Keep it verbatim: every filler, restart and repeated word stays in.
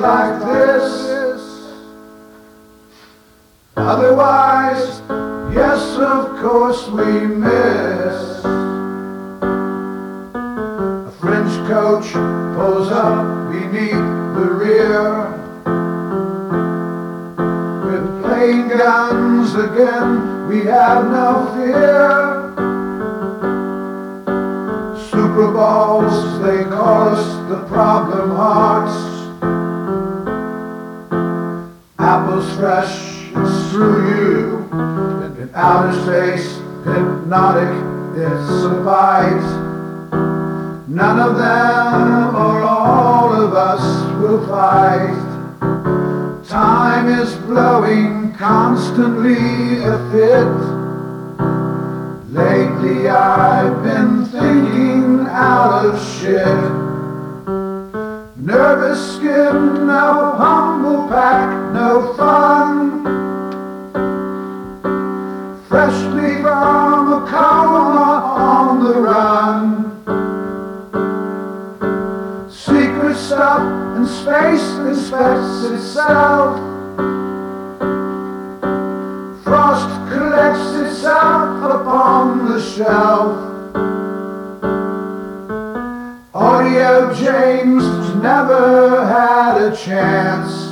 like this. Otherwise, yes, of course we miss. A French coach pulls up beneath the rear. With plain guns again, we have no fear. Super Bowls, they call us the problem hearts. Apples fresh, it's through you. In outer space, hypnotic, it's a bite. None of them or all of us will fight. Time is blowing constantly a fit. Lately I've been thinking out of shit. Nervous skin, no humble pack, no fun. Freshly from a coma on the run. Secret stuff and space inspects itself. Frost collects itself upon the shelf. Audio James never had a chance.